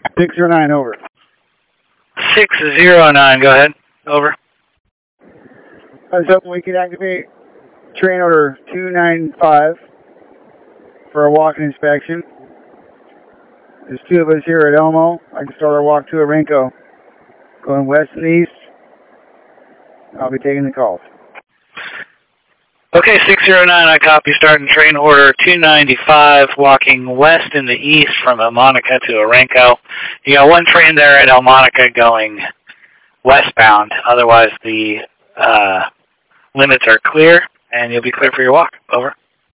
609, over. 609, go ahead. Over. I was hoping we could activate train order 295 for a walk-in inspection. There's two of us here at Elmo. I can start our walk to Orenco. Going west and east. I'll be taking the calls. Okay, 609, I copy. Starting train order 295, walking west and the east from El Monica to Orenco. You got one train there at El Monica going westbound. Otherwise, the limits are clear, and you'll be clear for your walk. Over.